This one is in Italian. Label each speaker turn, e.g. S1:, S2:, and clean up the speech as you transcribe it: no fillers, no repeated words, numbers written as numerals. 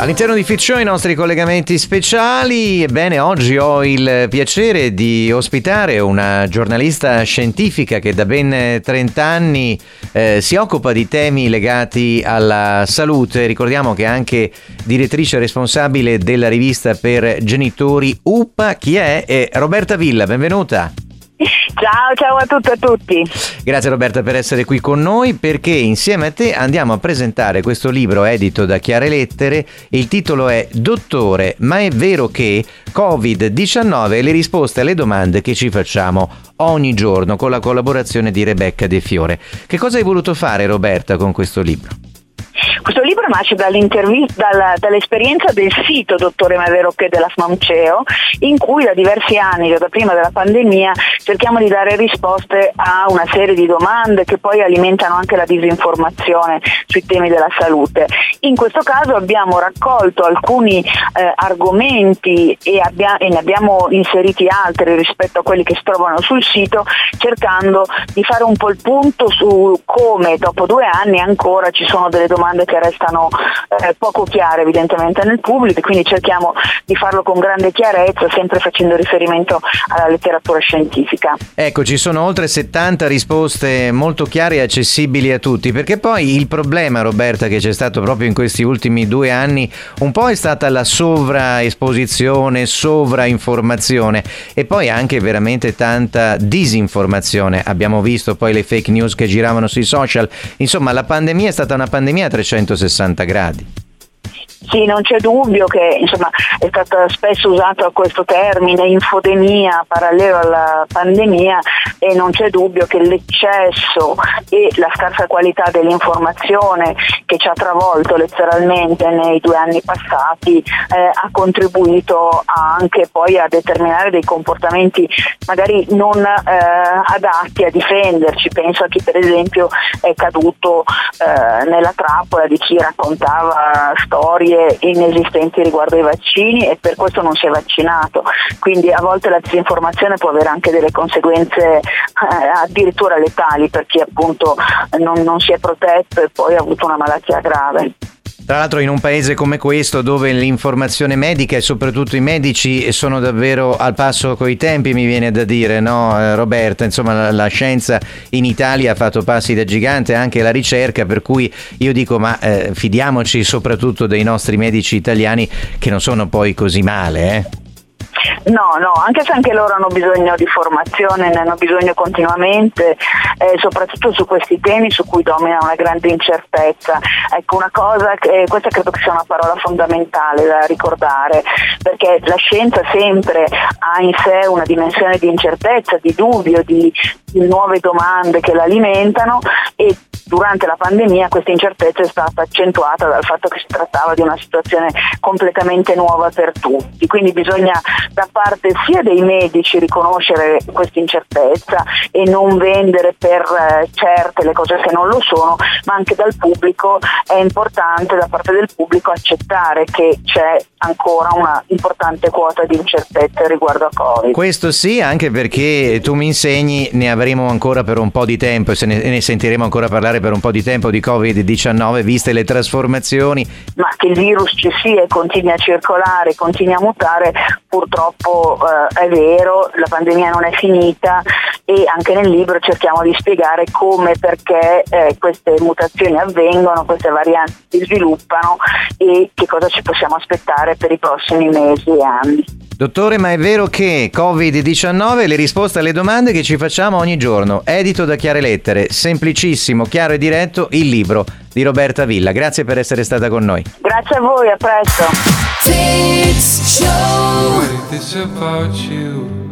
S1: All'interno di Fit Show i nostri collegamenti speciali. Ebbene, oggi ho il piacere di ospitare una giornalista scientifica che da ben 30 anni si occupa di temi legati alla salute. Ricordiamo che è anche direttrice responsabile della rivista per genitori UPA. Chi è? È Roberta Villa, benvenuta.
S2: Ciao a tutte e a tutti.
S1: Grazie Roberta per essere qui con noi, perché insieme a te andiamo a presentare questo libro edito da Chiare Lettere. Il titolo è Dottore, ma è vero che Covid-19 e le risposte alle domande che ci facciamo ogni giorno, con la collaborazione di Rebecca De Fiore. Che cosa hai voluto fare, Roberta, con questo libro?
S2: Questo libro nasce dall'esperienza del sito Dottore ma è vero che della FMAMCEO, in cui da diversi anni, già da prima della pandemia, cerchiamo di dare risposte a una serie di domande che poi alimentano anche la disinformazione sui temi della salute. In questo caso abbiamo raccolto alcuni argomenti e ne abbiamo inseriti altri rispetto a quelli che si trovano sul sito, cercando di fare un po' il punto su come dopo 2 anni ancora ci sono delle domande che restano poco chiare evidentemente nel pubblico, e quindi cerchiamo di farlo con grande chiarezza, sempre facendo riferimento alla letteratura scientifica.
S1: Ecco, ci sono oltre 70 risposte molto chiare e accessibili a tutti, perché poi il problema, Roberta, che c'è stato proprio in questi ultimi 2 anni, un po' è stata la sovraesposizione, sovrainformazione e poi anche veramente tanta disinformazione. Abbiamo visto poi le fake news che giravano sui social. Insomma, la pandemia è stata una pandemia a 360 gradi.
S2: Sì, non c'è dubbio che è stato spesso usato questo termine infodemia parallelo alla pandemia, e non c'è dubbio che l'eccesso e la scarsa qualità dell'informazione che ci ha travolto letteralmente nei 2 anni passati ha contribuito anche poi a determinare dei comportamenti magari non adatti a difenderci. Penso a chi per esempio è caduto nella trappola di chi raccontava storie inesistenti riguardo ai vaccini e per questo non si è vaccinato. Quindi a volte la disinformazione può avere anche delle conseguenze addirittura letali per chi appunto non si è protetto e poi ha avuto una malattia grave.
S1: Tra l'altro in un paese come questo, dove l'informazione medica e soprattutto i medici sono davvero al passo coi tempi, mi viene da dire, no Roberta? Insomma, la scienza in Italia ha fatto passi da gigante, anche la ricerca, per cui io dico fidiamoci soprattutto dei nostri medici italiani, che non sono poi così male,
S2: No, anche se anche loro hanno bisogno di formazione, ne hanno bisogno continuamente, soprattutto su questi temi su cui domina una grande incertezza. Ecco, questa credo che sia una parola fondamentale da ricordare, perché la scienza sempre ha in sé una dimensione di incertezza, di dubbio, di nuove domande che la alimentano, e durante la pandemia questa incertezza è stata accentuata dal fatto che si trattava di una situazione completamente nuova per tutti. Quindi bisogna da parte sia dei medici riconoscere questa incertezza e non vendere per certe le cose che non lo sono, ma anche dal pubblico è importante, da parte del pubblico, accettare che c'è ancora una importante quota di incertezza riguardo a Covid.
S1: Questo sì, anche perché tu mi insegni, ne avremo ancora per un po' di tempo e ne sentiremo ancora parlare per un po' di tempo di Covid-19, viste le trasformazioni.
S2: Ma che il virus ci sia e continui a circolare, continui a mutare, purtroppo è vero, la pandemia non è finita, e anche nel libro cerchiamo di spiegare come e perché queste mutazioni avvengono, queste varianti si sviluppano e che cosa ci possiamo aspettare per i prossimi mesi e anni.
S1: Dottore, ma è vero che Covid-19 le risposte alle domande che ci facciamo ogni giorno, edito da Chiare Lettere, semplicissimo, chiaro e diretto, il libro di Roberta Villa. Grazie per essere stata con noi.
S2: Grazie a voi, a presto.